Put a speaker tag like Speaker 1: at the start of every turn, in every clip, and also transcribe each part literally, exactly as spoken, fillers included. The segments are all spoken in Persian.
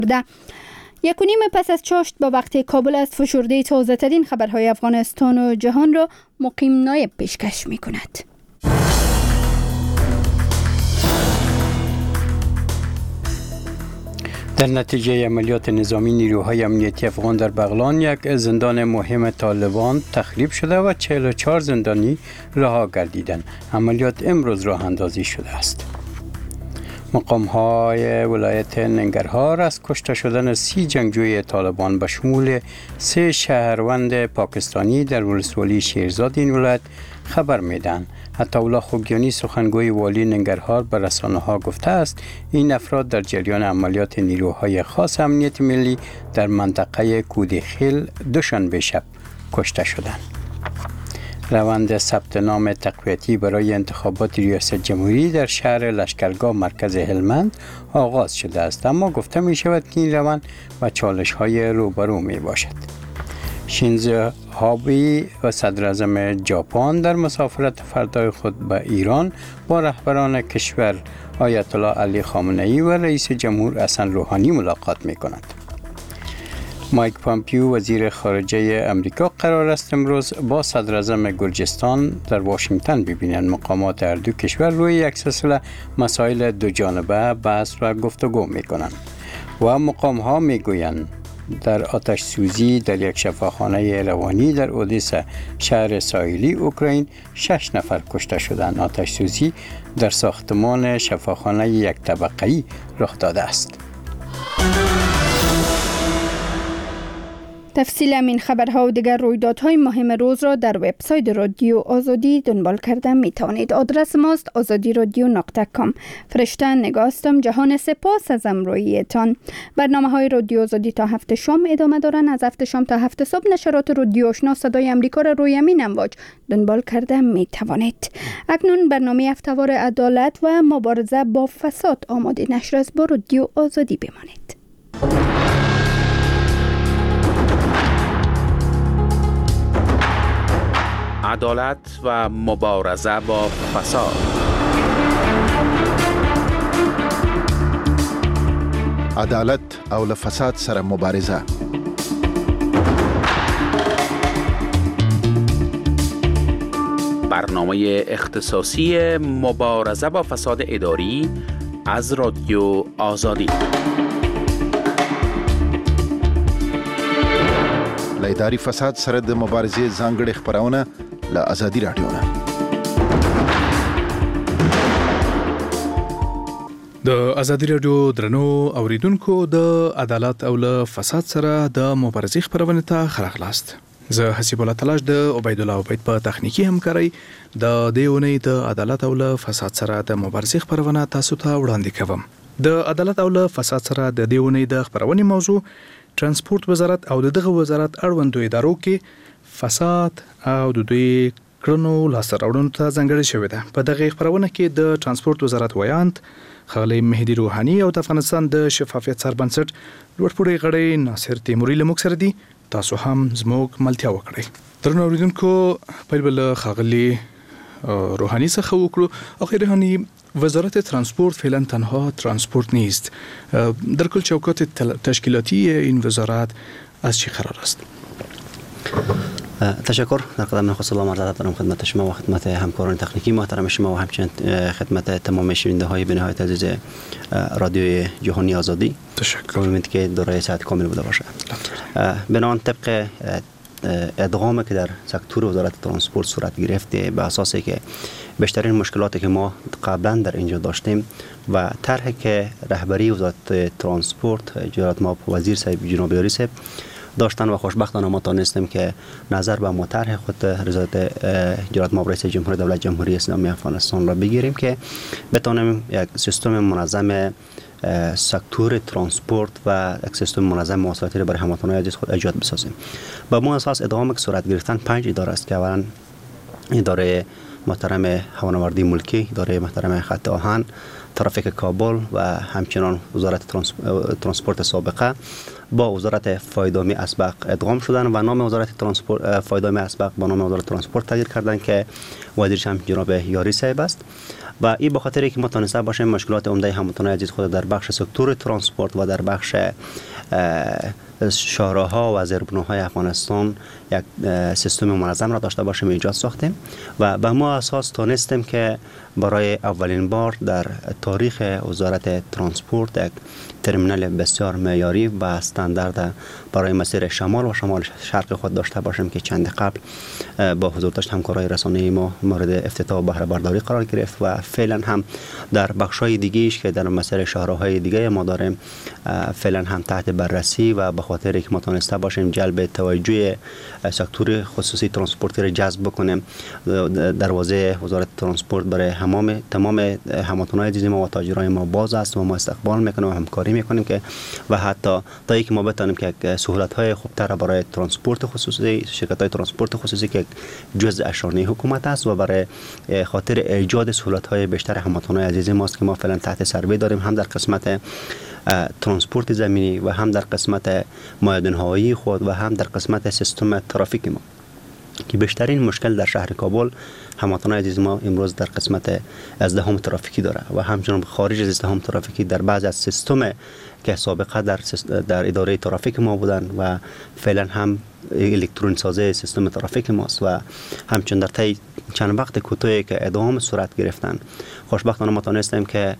Speaker 1: ده. یک و نیم پس از چاشت با وقت کابل از فشرده تازه ترین خبرهای افغانستان و جهان را مقیم نایب پیشکش می کند.
Speaker 2: در نتیجه عملیات نظامی نیروهای امنیتی افغان در بغلان یک زندان مهم طالبان تخریب شده و چهل و چهار زندانی رها گردیدند. عملیات امروز راه اندازی شده است. مقام های ولایت ننگرهار از کشته شدن سی جنگجوی طالبان به شمول سه شهروند پاکستانی در ولسوالی شیرزاد این ولایت خبر میدن. عطاالله خوگیانی سخنگوی والی ننگرهار به رسانه ها گفته است این افراد در جریان عملیات نیروهای خاص امنیت ملی در منطقه کودخیل دوشنبه شب کشته شدند. روند ثبت نام تقویتی برای انتخابات ریاست جمهوری در شهر لشکرگاه مرکز هلمند آغاز شده است، اما گفته می شود که این روند و چالش های روبرو می باشد. شینزو آبه و صدر اعظم ژاپن در مسافرت فردای خود به ایران با رهبران کشور آیت الله علی خامنه‌ای و رئیس جمهور حسن روحانی ملاقات می کند. مایک پامپیو وزیر خارجه امریکا قرار است امروز با صدر اعظم گرجستان در واشنگتن ببینند. مقامات هر دو کشور روی یک سلسله مسائل دو جانبه بحث و گفتگو می کنند و مقام ها می گویند در آتش سوزی در یک شفاخانه روانی در اودیسا شهر ساحلی اوکراین شش نفر کشته شدند. آتش سوزی در ساختمان شفاخانه یک طبقه‌ای رخ داده است.
Speaker 1: تفصیل این خبرها و دیگر رویدادهای مهم روز را در وبسایت رادیو آزادی دنبال کرده می توانید. آدرس ماست آزادی رادیو نقطه کام. فرشته نگاستم. جهان سپاس از همراهیتان. برنامه های رادیو آزادی تا هفت شام ادامه دارن. از هفت شام تا هفت صبح نشرات رادیو آشنا صدای امریکا را روی امین امواج دنبال کرده می توانید. اکنون برنامه هفته‌وار عدالت و مبارزه با فساد آماده نشر است. با رادیو آزادی بمانید.
Speaker 3: عدالت و مبارزه با فساد.
Speaker 4: عدالت او له فساد سره مبارزه.
Speaker 3: برنامه اختصاصی مبارزه با فساد اداری از رادیو آزادی.
Speaker 4: له اداري فساد سره د مبارزې ځانګړي خبرونه له آزادي رادیو نه.
Speaker 5: د آزادي رادیو درنو اوریدونکو د عدالت او له فساد سره د مبارزې خبرونه ته خراغلاست. زه حسیب الله تلاش د عبید الله عبید په تخنیکی همکاري د دیونی د عدالت او له فساد سره د مبارزې خبرونه تاسو ته وړاندې کوم. د عدالت او له فساد سره د دیونی د خبرونه موضوع ترانسپورت وزارت او دغه وزارت اړوندو ادارو کې فساد او د دوی کړنو لاسته راوړنو ته ځانګړې شوې ده. په دغه خبرونه کې د ترانسپورت وزارت ویاند ښاغلی مهدي روحاني او د افغانستان د شفافیت سربنسټ لوړپوړی غړی ناصر تیموري له موږ سره دي. تاسو هم زموږ ملتیا وکړئ. درنو اوریدونکو پیل بل ښاغلی روحاني څخه وکړو. آقای روحاني، وزارت ترانسپورت فعلا تنها ترانسپورت نیست. در کل چوکات تشکیلاتی این وزارت از چی قرار است؟
Speaker 6: تشکر. در قدم نخست سلام عرض ادب دارم خدمت شما و خدمت همکاران تکنیکی محترم شما و همچنین خدمت تمام شنونده های بنهایت عزیز رادیو جهانی آزادی.
Speaker 5: تشکر.
Speaker 6: امیدوارم که دارای صحت کامل بوده باشه. بنابراین طبق ادغامی که در سکتور وزارت ترانسپورت صورت گرفته به اساسی که بیشترین مشکلاتی که ما قبلا در اینجا داشتیم و طرحی که رهبری وزارت ترانسپورت جناب ما وزیر صاحب جناب یاری صاحب داشتن و خوشبختانه ما تانستیم که نظر به مطرح خود رضایت جناب ما رئیس جمهور دولت جمهوری اسلامی افغانستان را بگیریم که بتانیم یک سیستم منظم سکتور ترانسپورت و یک سیستم منظم مواصلاتی را برای هموطنان عزیز خود ایجاد بسازیم. با ما اساس ادغام که صورت گرفتن پنج اداره است که اولا اداره محترم هوانوردی ملکی، اداره محترم خط آهن، ترافیک کابل و همچنان وزارت ترانسپورت سابقه با وزارت فایدامی اسبق ادغام شدن و نام وزارت ترانسپورت فایدامی اسبق با نام وزارت ترانسپورت تغییر کردن که وزیرش هم جناب یاری صاحب است. و این به خاطر که ما تونسته باشیم مشکلات عمده هموطنان عزیز خود در بخش سکتور ترانسپورت و در بخش شاهراه‌ها و زیربناهای افغانستان یک سیستم منظم را داشته باشیم ایجاد ساختیم و به ما اساس تونستیم که برای اولین بار در تاریخ وزارت ترانسپورت یک ترمینال بسیار معیاری و استاندارد برای مسیر شمال و شمال شرق خود داشته باشیم که چند قبل با حضور داشت همکارای رسانه‌ای ما مورد افتتاح و بهره برداری قرار گرفت و فعلا هم در بخش‌های دیگه‌ایش که در مسیر شاهراه‌های دیگه ما داریم فعلا هم تحت بررسی و به خاطر اینکه ما تونسته باشیم جلب توجه سکتور خصوصی ترانسپورتی را جذب بکنیم، دروازه وزارت ترانسپورت برای همام تمام هموطنان عزیز ما و تاجرای ما باز است و ما استقبال میکنیم و همکاری میکنیم که و حتی تا اینکه ما بتونیم که سهولت‌های خوبتر برای ترانسپورت خصوصی شرکت‌های ترانسپورت خصوصی که جزء اشانه حکومت است و برای خاطر ایجاد سهولت‌های بیشتر هموطنان عزیز ماست که ما فعلا تحت سروی داریم، هم در قسمت ترانسپورت زمینی و هم در قسمت مایعات هوایی خود و هم در قسمت سیستم ترافیک ما که بیشترین مشکل در شهر کابل هموطنان عزیز ما امروز در قسمت ازدحام ترافیکی داره و همچنین خارج از ازدحام ترافیکی در بعض از سیستم که سابقه در در اداره ترافیک ما بودن و فعلا هم الکترونیک سازی سیستم ترافیک ماست و همچنین در طی چند وقت کوتاهی که ادغام صورت گرفتن خوشبختانه ما تونستیم که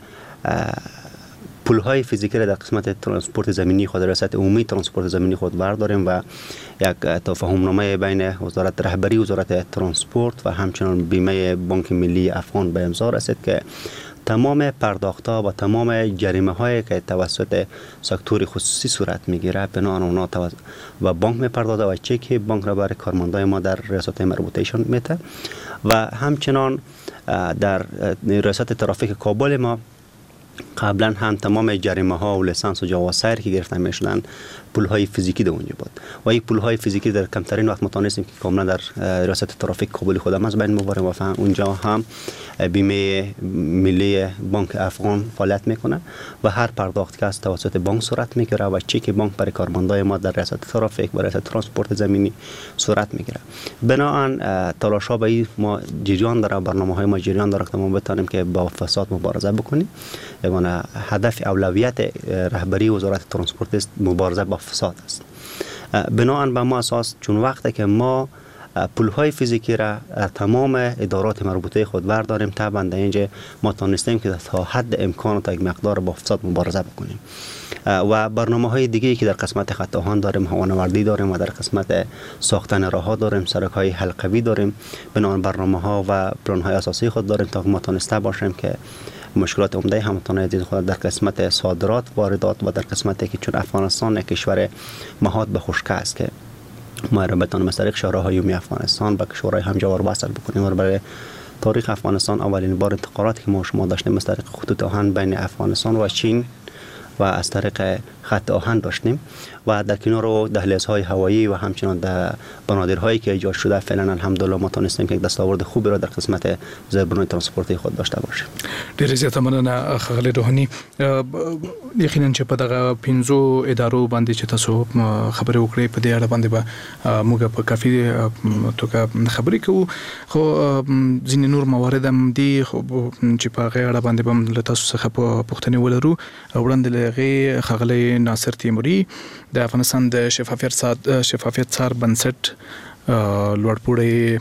Speaker 6: پول‌های فیزیکی را در قسمت ترانسپورت زمینی خود ریاست عمومی ترانسپورت زمینی خود برداریم و یک تفاهم‌نامه بین وزارت رهبری وزارت ترانسپورت و همچنین بیمه بانک ملی افغان به امضا رسید که تمام پرداخت‌ها و تمام جریمه‌هایی که توسط سکتور خصوصی صورت می‌گیره بنا آن اونا و بانک می‌پردازه و چک بانک را برای کارمندان ما در ریاست مربوطه‌شان میده و همچنین در ریاست ترافیک کابل ما قبلا هم تمام جریمه ها و لیسانس و جواز سیر که گرفته میشدن پول های فیزیکی در اونجا بود و این پول های فیزیکی در کمترین وقت متونستیم که کاملا در ریاست ترافیک کابل خودم از بین مباریم و اونجا هم بیمه ملی بانک افغان فعالیت میکنه و هر پرداخت که از توسط بانک صورت میگیره و چک بانک برای کارمندای ما در ریاست ترافیک و ریاست ترانسپورت زمینی صورت میگیره. بنابراین تلاش‌ها به ما جریان داره، برنامه‌های ما جریان داره که ما بتونیم که با فساد مبارزه بکنیم. یعنی هدف اولویت رهبری وزارت ترانسپورت است مبارزه با فساد است. بنابراین به ما اساس چون وقتی که ما پول‌های فیزیکی را تمام ادارات مربوطه خود برداریم طبعا در اینجا ما تونستیم که تا حد امکان تا یک مقدار با فساد مبارزه بکنیم و برنامه‌های دیگه‌ای که در قسمت خط آهن داریم، هوانوردی داریم و در قسمت ساختن راه‌ها داریم، سرک‌های حلقوی داریم، بنابراین برنامه‌ها و پلان‌های اساسی خود داریم تا ما تونسته باشیم که مشکلات عمده هموطنان عزیز خود در قسمت صادرات، واردات و در قسمتی که چون افغانستان یک کشور مهاد به خشکی است که ما را بتوانیم از طریق شاهراه‌های عمومی افغانستان به کشورهای همجوار وصل بکنیم و برای تاریخ افغانستان اولین بار انتقالاتی که ما شما داشتیم از طریق خطوط آهن بین افغانستان و چین و از طریق خط آهن داشتیم و در کنار دهلیزهای هوایی و همچنان در بنادرهایی که ایجاد شده فعلا الحمدلله ما تونستیم که یک دستاورد خوبی را در قسمت زیربنای ترانسپورتی خود داشته باشیم.
Speaker 5: ډیر زیات مننه ښاغلی روحاني. یقینا چې په دغه پنځو ادارو باندې چې تاسو خبرې وکړې په دې اړه باندې به موږ په کافي توګه خبرې کوو خو ځینې نور موارد هم دي چې په هغه اړه باندې به له تاسو څخه پوښتنې ولرو. وړاندې له هغې ښاغلی ناصر تیموري د افغانستان د شفافیت شفافیت څار بنسټ لوړپوړی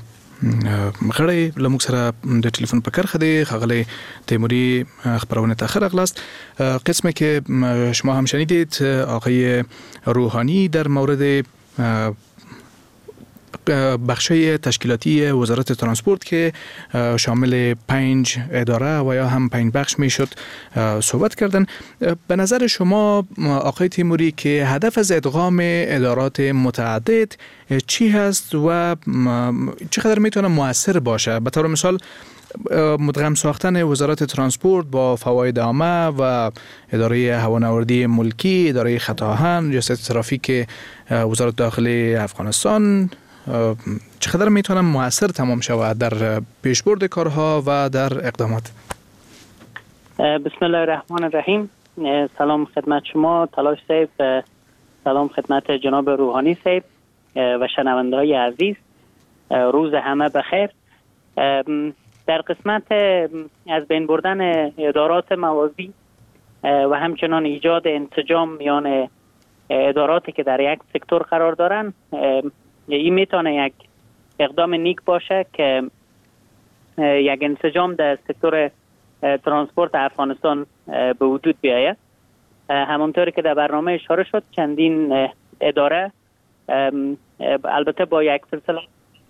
Speaker 5: غړی له موږ سره د ټلیفون په کرخه دی. ښاغلی تیموري خبرونه ته ښه راغلاست. قسمه که شما هم شنیدید آقای روحانی در مورد بخشای تشکیلاتی وزارت ترانسپورت که شامل پنج اداره و یا هم پنج بخش میشد صحبت کردن. به نظر شما آقای تیموری که هدف از ادغام ادارات متعدد چی هست و چقدر میتونه مؤثر باشه؟ به طور مثال مدغم ساختن وزارت ترانسپورت با فواید عامه و اداره هوانوردی ملکی، اداره خط آهن، ریاست ترافیک وزارت داخلی افغانستان چقدر میتونه موثر تمام شود در پیشبرد کارها و در اقدامات؟
Speaker 7: بسم الله الرحمن الرحیم. سلام خدمت شما تلاش صاحب، سلام خدمت جناب روحانی صاحب و شنونده های عزیز. روز همه بخیر. در قسمت از بین بردن ادارات موازی و همچنان ایجاد انسجام میان اداراتی که در یک سکتور قرار دارن، این میتونه یک اقدام نیک باشه که یک انسجام در سکتور ترانسپورت افغانستان به وجود بیاید. همونطوری که در برنامه اشاره شد، چندین اداره البته با یک سلسله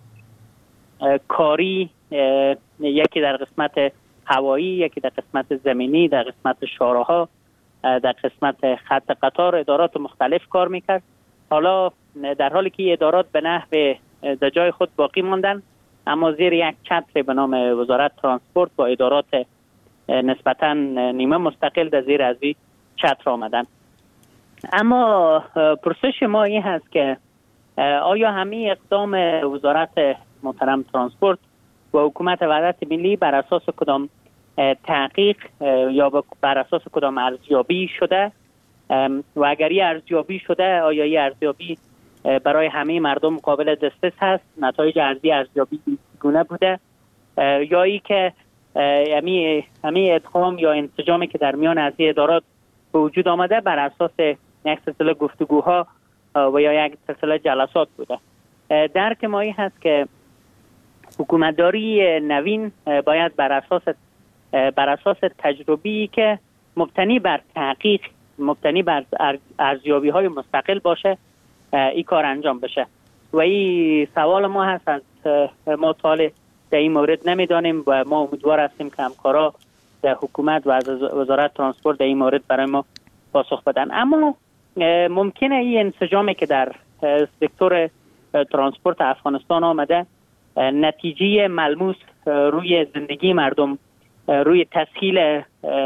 Speaker 7: کاری، یکی در قسمت هوایی، یکی در قسمت زمینی، در قسمت شاهراها، در قسمت خط قطار، ادارات مختلف کار میکرد. حالا در حالی که ادارات به نحو در جای خود باقی ماندن، اما زیر یک چتر به نام وزارت ترانسپورت با ادارات نسبتاً نیمه مستقل در زیر از این چتر آمدن. اما پرسش ما این هست که آیا همه اقدام وزارت محترم ترانسپورت و حکومت وحدت ملی بر اساس کدام تحقیق یا بر اساس کدام ارزیابی شده و اگر این ارزیابی شده، آیا این ارزیابی برای همه مردم قابل دسترس هست؟ نتایج ارزی ارزیابی گونه بوده یا ای که همه همه ادغام یا انسجامی که در میان از ادارات به وجود آمده بر اساس یک سلسله گفتگوها و یا یک سلسله جلسات بوده؟ درک ما این هست که حکومتداری نوین باید بر اساس بر اساس تجربی که مبتنی بر تحقیق، مبتنی بر ارزیابی های مستقل باشه، این کار انجام بشه. و این سوال ما هست، از ما سوال در این مورد نمیدانیم و ما امیدوار هستیم که همکارا در حکومت و از وزارت ترانسپورت در این مورد برای ما پاسخ بدن. اما ممکنه این انسجامی که در سکتور ترانسپورت افغانستان آمده نتیجه ملموس روی زندگی مردم، روی تسهیل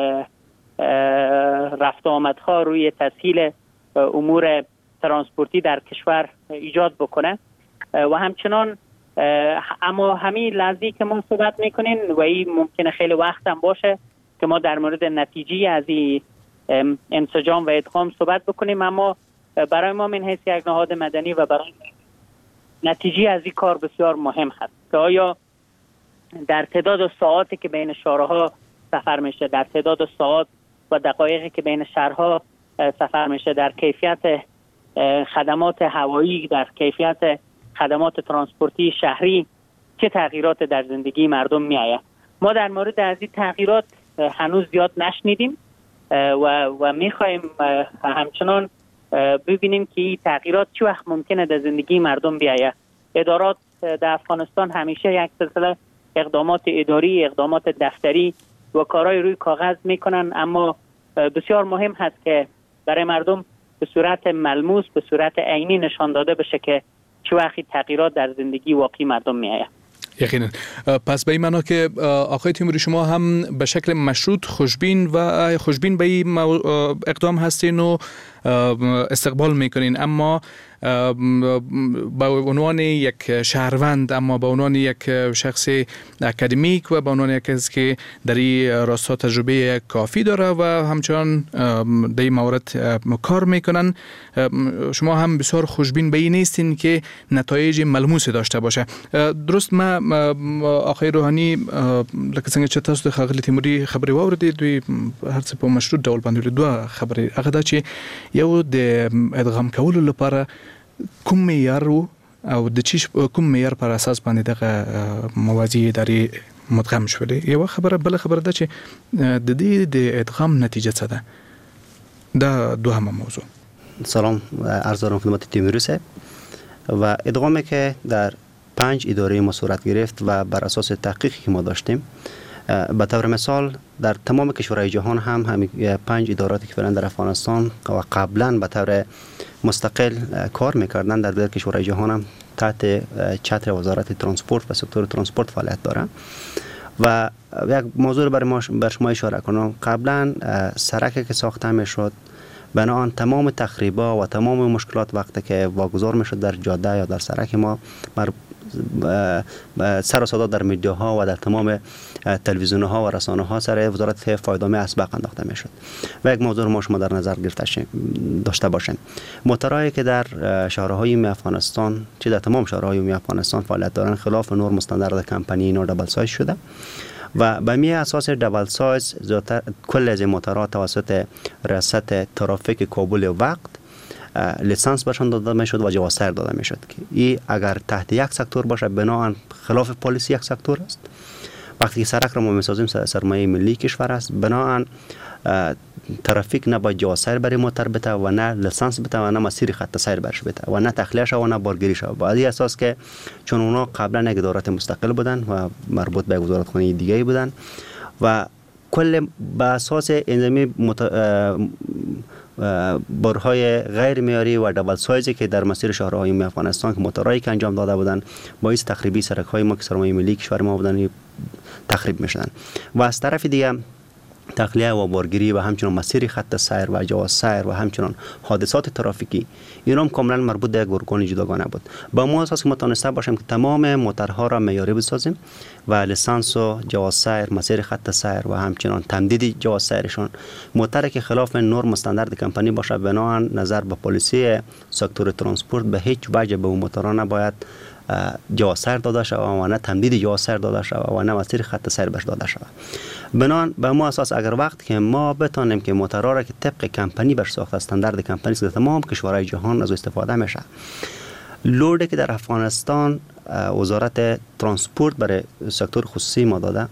Speaker 7: رفت آمدها، روی تسهیل امور ترانسپورتی در کشور ایجاد بکنه. و همچنان اما همین لحظه‌ای که ما صحبت میکنین و این ممکنه خیلی وقت هم باشه که ما در مورد نتیجه از این انسجام و ادغام صحبت بکنیم، اما برای ما من حیث یک نهاد مدنی و برای نتیجه از این کار بسیار مهم هست که آیا در تعداد ساعاتی که بین شهرها سفر میشه، در تعداد ساعات و دقایقی که بین شهرها سفر میشه، در کیفیت خدمات هوایی، در کیفیت خدمات ترانسپورتی شهری چه تغییرات در زندگی مردم میآید. ما در مورد از این تغییرات هنوز زیاد نشنیدیم و و میخوایم همچنان ببینیم که این تغییرات چه وقت ممکنه در زندگی مردم بیاید. ادارات در افغانستان همیشه یک سلسله اقدامات اداری، اقدامات دفتری و کارهای روی کاغذ میکنن، اما بسیار مهم هست که برای مردم به صورت ملموس، به صورت عینی نشان داده بشه که چه وقتی تغییرات در زندگی واقعی مردم میآید.
Speaker 5: یقینا. پس به این معنا که آقای تیموری شما هم به شکل مشروط خوشبین و خوشبین به این اقدام هستین و استقبال میکنین، اما به عنوان یک شهروند، اما به عنوان یک شخص اکادمیک و به عنوان یک کسی که در این راستا تجربه کافی داره و همچنان در این مورد کار میکنن، شما هم بسیار خوشبین به این نیستین که نتایج ملموس داشته باشه. درست؟ ما آقای روحانی لکه څنګه چې تاسو د ښاغلي تیموري خبرې واوریدې، دوی هر څه په مشروط ډول باندې دوه خبرې، هغه دا چې یو د ادغام کولو لپاره کوم معیار او د چی کوم معیار پر اساس باندې دغه موازی اداري مدغم شولې، یو خبره. بل خبره ده چې د دې د ادغام نتیجه څه ده؟ دا دوهمه موضوع.
Speaker 6: سلام عرض دارم خدمت تیموری صاحب. و ادغامی که در پنج اداره ما صورت گرفت و بر اساس تحقیقی که ما داشتیم، به طور مثال در تمام کشورهای جهان هم همین پنج اداراتی که فعلا در افغانستان و قبلا به طور مستقل کار میکردن در دیگر کشورهای جهان هم تحت چتر وزارت ترانسپورت و سکتور ترانسپورت فعالیت دارن. و یک موضوع رو برای ما بر شما اشاره کنم. قبلا سرکی که ساخته میشد بنابراین تمام تخریب‌ها و تمام مشکلات وقتی که واگذار میشد در جاده یا در سرک ما مر سر و صدا در میدیاها و در تمام تلویزیون‌ها و رسانه‌ها سر وزارت فایدامه اسبق انداخته میشد. و یک موضوع ما شما در نظر گرفته داشته باشیم، موتورایی که در شهرهای عمومی افغانستان چه در تمام شهرهای عمومی افغانستان فعالیت دارند خلاف نرم استاندارد کمپانی اینا دبل سایز شده و به می اساس دبل سایز کل از موتورها توسط ریاست ترافیک کابل وقت لیسانس برشان داده میشد و جواز سیر داده میشد که این اگر تحت یک سکتور باشه بناهن خلاف پالیسی یک سکتور است. وقتی که سرک را ما میسازیم سرمایه ملی کشور است، بناهن ترافیک نباید جواز سیر برای موتور بده و نه لیسانس بده و نه مسیر خط سیر برش بده و نه تخلیه شود و نه بارگیری شود. با این اساس که چون اونا قبلا یک ادارات مستقل بودن و مربوط به وزارت خانه دیگه بودن و کل به اساس انظامی مت... بارهای غیر معیاری و دبل سایزی که در مسیر شهرهای عمومی افغانستان که موتورایی که انجام داده بودند باعث تخریبی سرک‌های ما که سرمایه ملی کشور ما بودن تخریب می‌شدند و از طرف دیگه تخلیه و بارگیری و همچنین مسیر خط سیر و جواز سیر و همچنین حادثات ترافیکی اینا هم کاملا مربوط به یک ارگان جداگانه بود. با ما اساس که ما تونسته باشیم که تمام موتورها را معیاری بسازیم و لیسانس و جواز سیر، مسیر خط سیر و همچنین تمدید جواز سیرشون موتوری که خلاف نرم استاندارد کمپانی باشه بناهن نظر به پلیسی سکتور ترانسپورت به هیچ وجه به اون موتورها نباید جواز سیر داده شود و نه تمدید جواز سیر داده شود و نه مسیر خط سیر بهش داده شود. بنان به ما اساس اگر وقت که ما بتانیم که موتورها را که طبق کمپانی بر ساخته استاندارد کمپانی در تمام کشورهای جهان از استفاده میشه، لودی که در افغانستان وزارت ترانسپورت برای سکتور خصوصی ما داده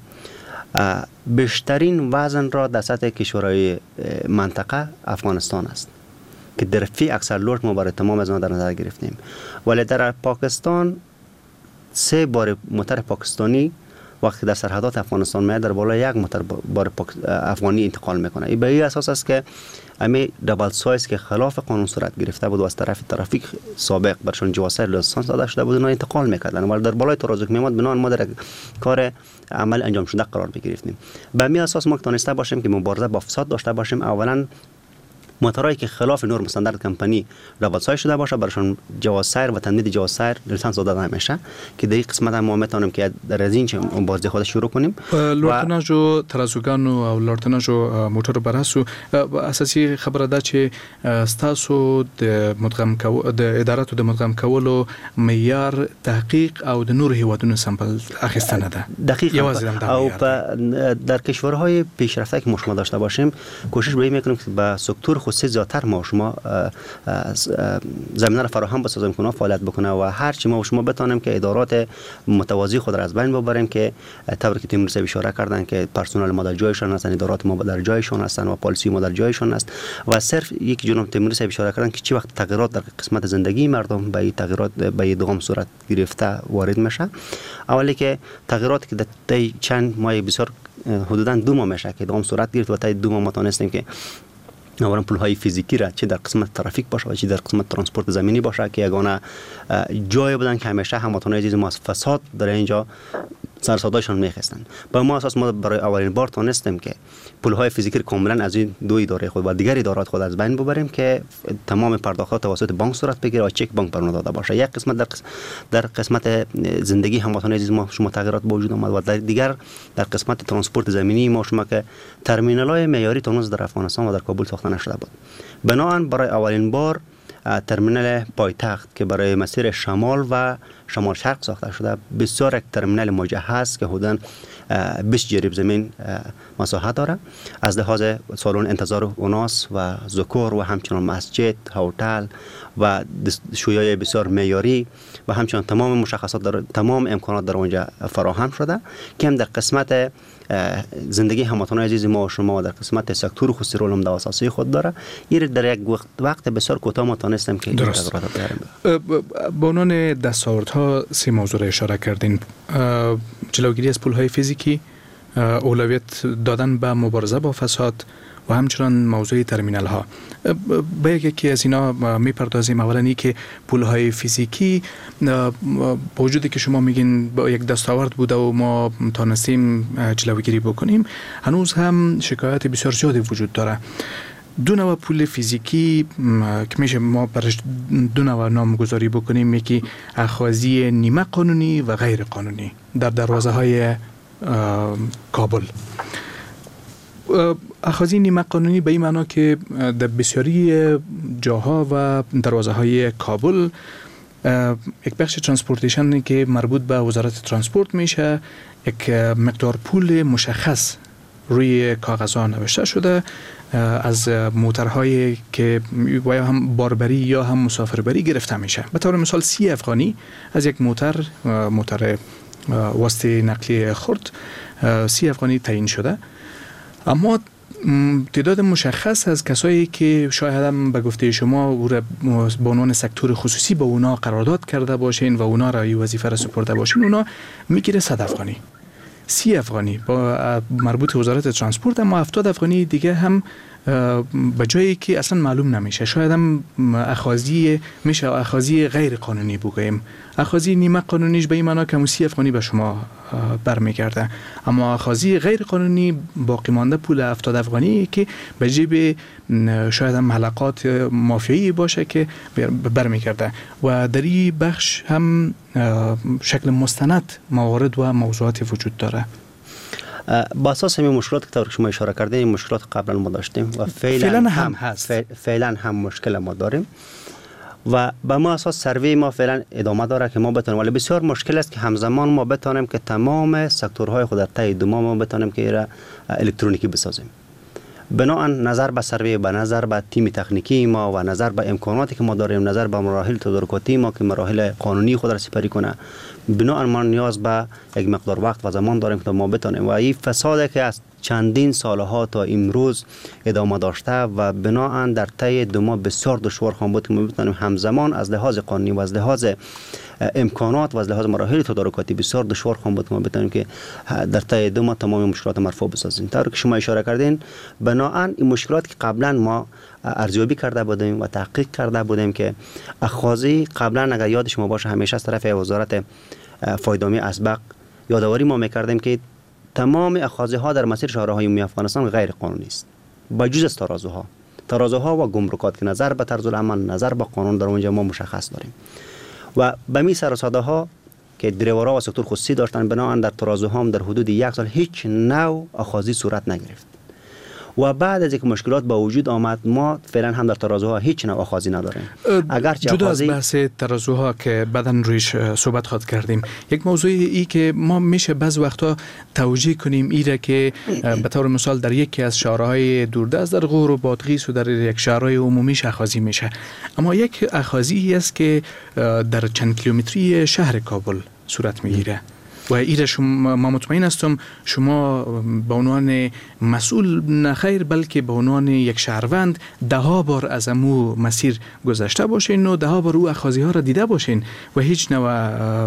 Speaker 6: بیشترین وزن را در سطح کشورهای منطقه افغانستان است که در فی اکثر لود ما برای تمام از آن در نظر گرفتیم. ولی در پاکستان سه بار موتور پاکستانی وقتی در سرحدات افغانستان میاد در بالای یک موتور بار افغانی انتقال میکنه. این به این اساس است که امی دبل سایز که خلاف قانون صورت گرفته بود و از طرف ترافیک سابق برشون جواز سیر لیسانس داده شده بود، اونا انتقال میکردن ولی در بالای ترازو که میاد بنان ما در کار عمل انجام شده قرار بگرفتیم. به می اساس ما تونسته باشیم که مبارزه با فساد داشته باشیم. اولا موتورایی که خلاف نرم استاندارد کمپانی دبل سایز شده باشه برشون جواز سیر و تمدید جواز سیر لیسانس داده نمیشه که در این قسمت ما میتونیم که در از این چه مبارزه خود شروع کنیم.
Speaker 5: لورتناژ و ترازوګانو او لورتناژ او موټر براسو اساسي خبره ده چې ستاسو د مدغم کو د اداراتو د مدغم کولو معیار تحقیق او د نور هیوادونو سامپل اخیستنه ده.
Speaker 6: دقیقاً. او در کشورهای پیشرفته که ما شما داشته باشیم کوشش به این میکنیم که با سکتور خصوصی زیادتر ما شما زمینه را فراهم بسازیم که اونا فعالیت بکنه و هر چی ما و شما بتانیم که ادارات متوازی خود را از بین ببریم که طوری که تیم رسیب اشاره کردن که پرسنل ما در جایشان هستن، ادارات ما در جایشان هستن و پالیسی ما در جایشان است و صرف یک جناب تیم رسیب اشاره کردن که چی وقت تغییرات در قسمت زندگی مردم به این تغییرات به این دوم صورت گرفته وارد میشه. اولی که تغییراتی که در چند ماه بسیار حدوداً دو ماه میشه که دوم صورت گرفت و تا دو ماه ما تونستیم که اولا پولهای فیزیکی را چه در قسمت ترافیک باشه و چه در قسمت ترانسپورت زمینی باشه که یگانه جای بودن که همیشه هموطنان عزیز ما از فساد در اینجا سرسادایشان میخستن. با ما اساس ما برای اولین بار تونستیم که پولهای فیزیکی کاملا از این دو اداره خود و دیگر ادارات خود از بین ببریم که تمام پرداختات توسط بانک صورت بگیره و چک بانک بر داده باشه. یک قسمت در قسمت در قسمت زندگی هموطنان عزیز ما شما تغییرات به وجود آمد و در دیگر در قسمت ترانسپورت زمینی ما شما که ترمینال‌های معیاری تونس در افغانستان و در کابل ساخته نشده بود. بنابراین برای اولین بار ترمینال پایتخت که برای مسیر شمال و شمال شرق ساخته شده بسیار یک ترمینال مجهز که حدوداً بیست جریب زمین مساحت داره. از لحاظ سالن انتظار اوناس و ذکر و همچنان مسجد، هتل و شویای بسیار معیاری و همچنان تمام مشخصات در تمام امکانات در اونجا فراهم شده که هم در قسمت زندگی هموطنان عزیز ما و شما در قسمت سکتور خصوصی رول عمده اساسی خود داره. این در یک وقت وقت بسیار کوتاه ما تونستیم که این تغییرات بیاریم.
Speaker 5: به عنوان دستاوردها سه موضوع را اشاره کردین: جلوگیری از پولهای فیزیکی، اولویت دادن به مبارزه با فساد و همچنان موضوع ترمینال ها. به یکی از اینا میپردازیم. اولا ای که پولهای فیزیکی با وجودی که شما میگین با یک دستاورد بوده و ما تونستیم جلوگیری بکنیم، هنوز هم شکایت بسیار زیادی وجود داره. دو نوع پول فیزیکی که میشه ما برش دو نوع نامگذاری بکنیم، یکی اخاذی نیمه قانونی و غیر قانونی در دروازه های کابل. اخاذی نیمه قانونی به این معنا که در بسیاری جاها و دروازه های کابل یک بخش ترانسپورتیشن که مربوط به وزارت ترانسپورت میشه، یک مقدار پول مشخص روی کاغذها نوشته شده از موترهایی که یا هم باربری یا هم مسافربری گرفته میشه. به طور مثال سی افغانی از یک موتر موتر واسطه نقلیه خرد سی افغانی تعیین شده، اما تعداد مشخص از کسایی که شاید هم به گفته شما او را به عنوان سکتور خصوصی با اونا قرارداد کرده باشین و اونا را این وظیفه را سپرده باشین، اونا میگیره صد افغانی، سی افغانی با مربوط وزارت ترانسپورت، اما هفتاد افغانی دیگه هم به جایی که اصلا معلوم نمیشه. شاید هم اخاذی میشه اخاذی غیر قانونی بگوییم. اخاذی نیمه قانونیش به این معنا که سی افغانی به شما برمیگرده، اما اخاذی غیر قانونی باقی مانده پول هفتاد افغانی که به جیب شاید هم حلقات مافیایی باشه که برمیگرده. و در این بخش هم شکل مستند موارد و موضوعات وجود داره.
Speaker 6: با اساس همین مشکلات که طور شما اشاره کردین، این مشکلات قبلا ما داشتیم و فعلا,
Speaker 5: فعلا
Speaker 6: هم,
Speaker 5: هم هست.
Speaker 6: فعلا هم مشکل ما داریم و به ما اساس سروی ما فعلا ادامه داره که ما بتونیم، ولی بسیار مشکل است که همزمان ما بتونیم که تمام سکتورهای خود در طی دو ماه ما بتونیم که ایرا الکترونیکی بسازیم. بناهن نظر به سروی، به نظر به تیم تکنیکی ما و نظر به امکاناتی که ما داریم، نظر به مراحل تدارکاتی ما که مراحل قانونی خود را سپری کنه، بناهن ما نیاز به یک مقدار وقت و زمان داریم که ما بتونیم. و این فسادی که از چندین سالها تا امروز ادامه داشته و بناهن در طی دو ماه بسیار دشوار خواهد بود که ما بتونیم همزمان از لحاظ قانونی و از لحاظ امکانات و از لحاظ مراحل تدارکاتی بسیار دشوار خواهد بود که ما بتونیم که در طی دو ماه تمام مشکلات مرفوع بسازیم. طوری که شما اشاره کردین، بناهن این مشکلات که قبلا ما ارزیابی کرده بودیم و تحقیق کرده بودیم که اخاذی قبلا اگر یاد شما باشه همیشه از طرف وزارت فایدامی اسبق یادآوری ما میکردیم که تمام اخاذی ها در مسیر شهرهای عمومی افغانستان غیر قانونی است، بجز از ترازوها ترازوها و گمرکات که نظر به طرز العمل نظر به قانون در اونجا ما مشخص داریم. و به می سر و ساده ها که دریورها و سکتور خصوصی داشتن، بنابراین در ترازوها هم در حدود یک سال هیچ نوع اخاذی صورت نگرفت. و بعد از اینکه مشکلات با وجود آمد، ما فعلا هم در ترازوها هیچ نوع اخاذی نداریم. اگر
Speaker 5: جدا از بحث ترازوها که بعداً رویش صحبت خواهد کردیم، یک موضوع ای که ما میشه بعض وقتا توجیه کنیم ایره که به طور مثال در یکی از شهرهای دوردست در غور و بادغیس و در یک شهرهای عمومیش اخاذی میشه، اما یک اخاذی است که در چند کیلومتری شهر کابل صورت میگیره و ایره شما ما مطمئن هستم شما به عنوان مسئول نخیر بلکه به عنوان یک شهروند ده ها بار از امو مسیر گذشته باشین و ده ها بار او اخاذی ها را دیده باشین و هیچ نوع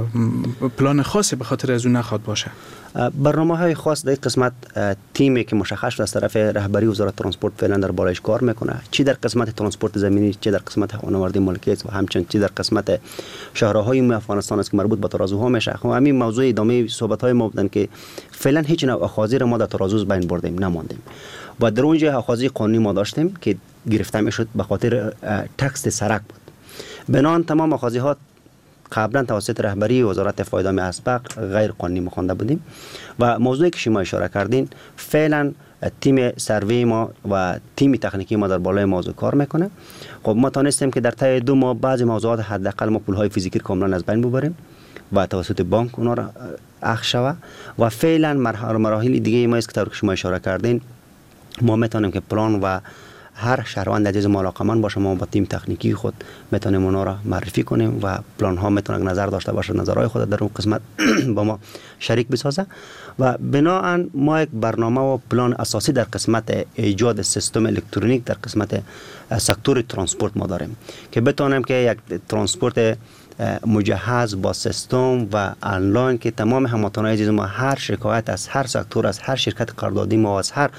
Speaker 5: پلان خاصی به خاطر از اون نخواد باشه.
Speaker 6: برنامه های خاص در قسمت تیمی که مشخص از طرف رهبری وزارت ترانسپورت فعلا در بالایش کار میکنه، چی در قسمت ترانسپورت زمینی، چی در قسمت هوانوردی ملکیت و همچنین چی در قسمت شهرهای عمومی افغانستان است که مربوط به ترازوها میشه. خب همین موضوع ادامه صحبت های ما بودن که فعلا هیچ نوع اخاذی را ما در ترازو بین بردیم نماندیم و در اونجا اخاذی قانونی ما داشتیم که گرفته میشد به خاطر تکس سرک بود. بنان تمام اخاذی ها قبلا توسط رهبری وزارت فایدامی اسبق غیر قانونی مخوانده بودیم و موضوعی که شما اشاره کردین فعلا تیم سروی ما و تیم تکنیکی ما در بالای موضوع کار میکنه. خب ما تونستیم که در طی دو ماه بعضی موضوعات حداقل ما پولهای فیزیکی کاملا از بین ببریم و توسط بانک اونا را اخذ شوه و فعلا مراحل دیگه ما است که طور که شما اشاره کردین ما میتونیم که پلان و هر شهروند عزیز ما علاقه‌مند باشه ما با تیم تکنیکی خود میتونیم اونا را معرفی کنیم و پلان ها میتونه نظر داشته باشه، نظرهای خود در اون قسمت با ما شریک بسازه و بناهن ما یک برنامه و پلان اساسی در قسمت ایجاد سیستم الکترونیک در قسمت سکتور ترانسپورت ما داریم که بتونیم که یک ترانسپورت مجهز با سیستم و آنلاین که تمام هموطنان عزیز ما هر شکایت از هر سکتور، از هر شرکت قراردادی ما، از هر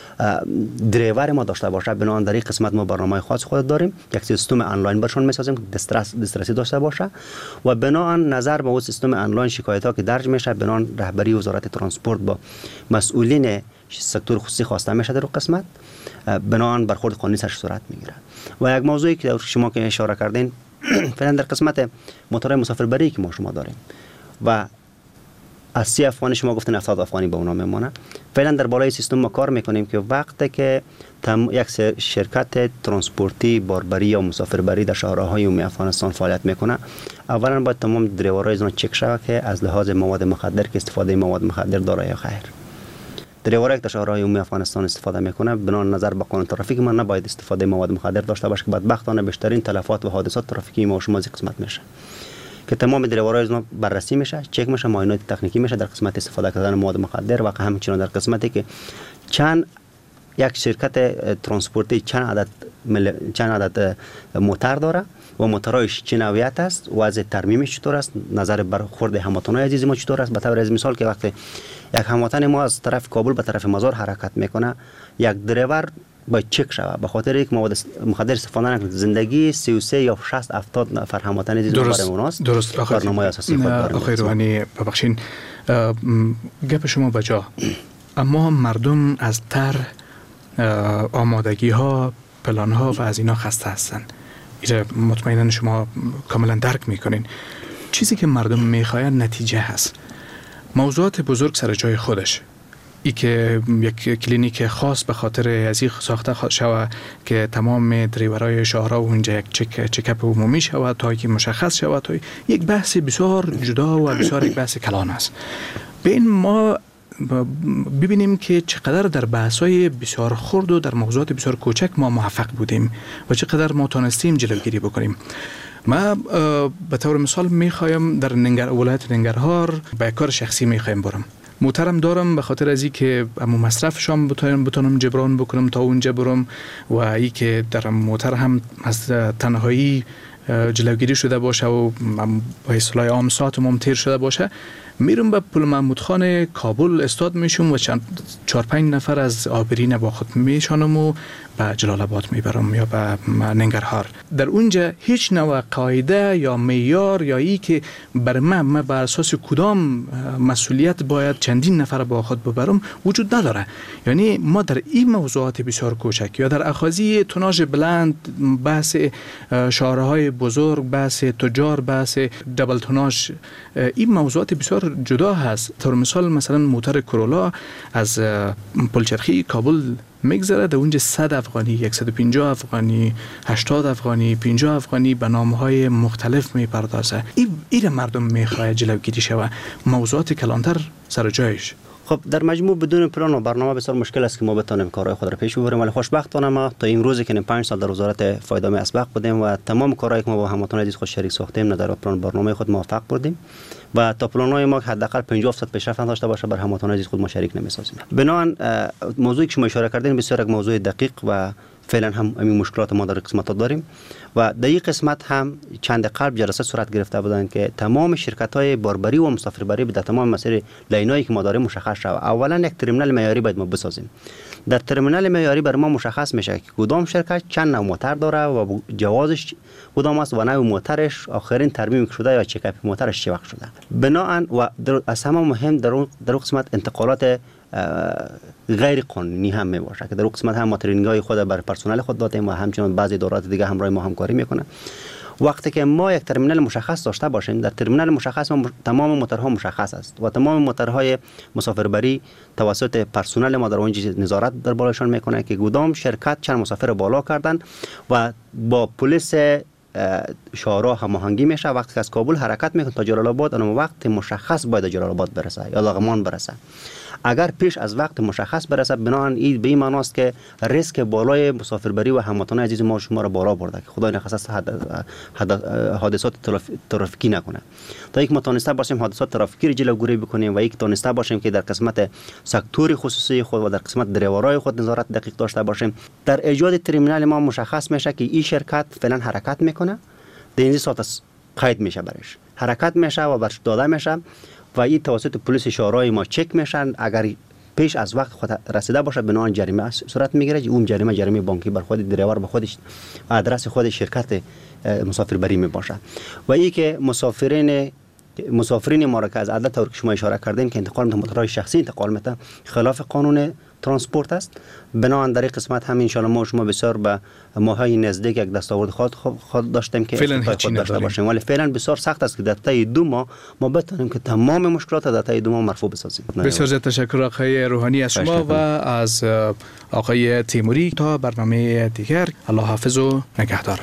Speaker 6: دریور ما داشته باشه، بنابراین در این قسمت ما برنامه خاص خود داریم، یک سیستم آنلاین برشون میسازیم که دسترس دسترسی داشته باشه و بنابراین نظر به اون سیستم آنلاین شکایت ها که درج میشه، بنابراین رهبری وزارت ترانسپورت با مسئولین سکتور خصوصی خواسته میشه در اون قسمت، بنابراین برخورد قانونی سرش صورت میگیره. و یک موضوعی که شما که اشاره کردین فعلا در قسمت موتورهای مسافربری که ما شما داریم و از سی افغانی شما گفتین هفتاد افغانی به اونا میمونه. فعلا در بالای سیستم ما کار میکنیم که وقتی که تم یک شرکت ترانسپورتی باربری یا مسافربری در شهرهای عمومی افغانستان فعالیت میکنه، اولا باید تمام دریورای زن چک شود که از لحاظ مواد مخدر که استفاده مواد مخدر داره یا خیر. دریورایی که در شهرهای عمومی افغانستان استفاده میکنه بنا نظر به قانون ترافیک ما نباید استفاده مواد مخدر داشته باشه که بدبختانه بیشترین تلفات و حادثات ترافیکی ما شما از قسمت میشه که تمام دریورای ما بررسی میشه، چک میشه، معاینات تکنیکی میشه در قسمت استفاده کردن مواد مخدر و همچنین در قسمتی که چند یک شرکت ترانسپورتی چند عدد مل... چند عدد موتر داره و موترهایش چه نوعیت است، وضع ترمیمش چطور است، نظر برخورد هموطنان عزیز ما چطور است. به طور از مثال که وقتی یک هموطن ما از طرف کابل به طرف مزار حرکت میکنه، یک دریور باید چک شود به خاطر یک مواد مخدر استفاده نکنه. زندگی سی و سه یا شصت هفتاد نفر هموطن عزیز برای اوناست.
Speaker 5: درست.
Speaker 6: برنامه اساسی خود داریم.
Speaker 5: آقای روحانی ببخشید گپ شما بجا، اما مردم از تر آمادگی ها، پلان ها و از اینا خسته هستن. اینجا مطمئنا شما کاملا درک میکنین. چیزی که مردم میخواین نتیجه هست. موضوعات بزرگ سر جای خودش، ای که یک کلینیک خاص به خاطر ازی ساخته شود که تمام دریورای شهرها و اونجا یک چک چکاپ عمومی شود تا که مشخص شود، تا یک بحث بسیار جدا و بسیار یک بحث کلان است. به این ما ببینیم که چقدر در بحث‌های بسیار خرد و در موضوعات بسیار کوچک ما موفق بودیم و چقدر ما تونستیم جلوگیری بکنیم. ما به طور مثال میخوایم در ننگر ولایت ننگرهار به کار شخصی میخوایم برم. موترم دارم به خاطر از اینکه امو مصرفشام بتونم بتونم جبران بکنم تا اونجا برم و ای که در موتر هم از تنهایی جلوگیری شده باشه و با اصطلاح عام ساعتم تیر شده باشه. میرم به پل محمود خان کابل استاد میشم و چند چهار پنج نفر از آبرین با خود میشانم و به جلال آباد میبرم یا به ننگرهار. در اونجا هیچ نوع قاعده یا معیار یا ای که بر من من بر اساس کدام مسئولیت باید چندین نفر با خود ببرم وجود نداره. یعنی ما در این موضوعات بسیار کوچک یا در اخاذی توناژ بلند، بحث شهرهای بزرگ، بحث تجار، بحث دبل توناژ، این موضوعات بسیار جدا هست. طور مثال مثلا موتر کرولا از پلچرخی کابل میگذره در اونجا صد افغانی، صد و پنجاه افغانی، هشتاد افغانی، پنجاه افغانی به نامهای مختلف میپردازه. این این مردم میخواد جلوگیری شود، موضوعات کلانتر سر جایش.
Speaker 6: خب در مجموع بدون پلان و برنامه بسیار مشکل است که ما بتونیم کارهای خود را پیش ببریم، ولی خوشبختانه ما تا این روزی که پنج سال در وزارت فایدام اسبق بودیم و تمام کارهایی که ما با هموطنان عزیز خود شریک ساختیم نه در پلان برنامه خود موفق بودیم و تا پلان‌های ما حداقل پنجاه درصد پیشرفت داشته باشه بر هموطنان عزیز خود ما شریک نمی‌سازیم. بنابراین موضوعی که شما اشاره کردین بسیار یک موضوع دقیق و فعلا هم همین مشکلات ما در قسمت داریم و در این قسمت هم چند قلب جلسه صورت گرفته بودند که تمام شرکت‌های باربری و مسافربری در تمام مسیر لاینایی که ما داریم مشخص شود. اولا یک ترمینال معیاری باید ما بسازیم. در ترمینال معیاری بر ما مشخص میشه که کدام شرکت چند نوع موتر داره و جوازش کدام است و نوع موترش آخرین ترمیم شده یا چکاپ موترش چه وقت شده. بناهن و از همه مهم در اون در قسمت انتقالات غیر قانونی هم می باشه که در قسمت هم ما ترینینگ‌های خود بر پرسنل خود دادیم و همچنین بعضی ادارات دیگه همراه ما همکاری میکنه. وقتی که ما یک ترمینال مشخص داشته باشیم، در ترمینال مشخص ما تمام موترها مشخص است و تمام موترهای مسافربری توسط پرسنل ما در اونجا نظارت در بالاشان میکنه که کدام شرکت چند مسافر بالا کردن و با پلیس شهرها هماهنگی میشه. وقتی که از کابل حرکت میکنه تا جلال آباد اون وقت مشخص باید جلال آباد برسه یا لغمان برسه. اگر پیش از وقت مشخص برسه بنابراین این به این معنی است که ریسک بالای مسافربری و هموطنان عزیز ما شما را بالا برده که خدای نخواست حادثات ترافیکی نکنه. تا یک ما تونسته باشیم حادثات ترافیکی را جلوگیری بکنیم و یک تونسته باشیم که در قسمت سکتور خصوصی خود و در قسمت دریورای خود نظارت دقیق داشته باشیم. در ایجاد ترمینال ما مشخص میشه که این شرکت فعلا حرکت میکنه، در این ساعت قید میشه برش حرکت میشه و برش داده میشه و این توسط پلیس شهرهای ما چک میشن. اگر پیش از وقت خود رسیده باشه بنابراین جریمه صورت میگیره. اون جریمه جریمه بانکی بر خود دریور به خودش آدرس خود شرکت مسافربری می باشه. و این که مسافرین مسافرین ما را که از عدد طور که شما اشاره کردین که انتقال میتن موترهای شخصی انتقال میتن خلاف قانون ترانسپورت است. بنابراین در این قسمت هم ان شاء الله ما شما بسیار به ماهای نزدیک یک دستاورد خود خود داشتیم که
Speaker 5: فعلا
Speaker 6: خود داشته باشیم، ولی فعلا بسیار سخت است که در طی دو ماه ما بتونیم که تمام مشکلات در طی دو ماه مرفوع بسازیم.
Speaker 5: بسیار زیاد تشکر آقای روحانی از شما و از آقای تیموری. تا برنامه دیگر، الله حافظ و نگهدار.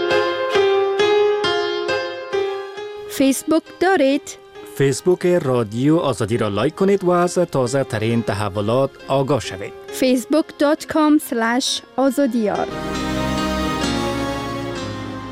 Speaker 1: فیسبوک دارید؟
Speaker 8: فیسبوک رادیو آزادی را لایک کنید و از تازه ترین تحولات آگاه شوید.
Speaker 1: فیسبوک دات کام اسلش آزادیار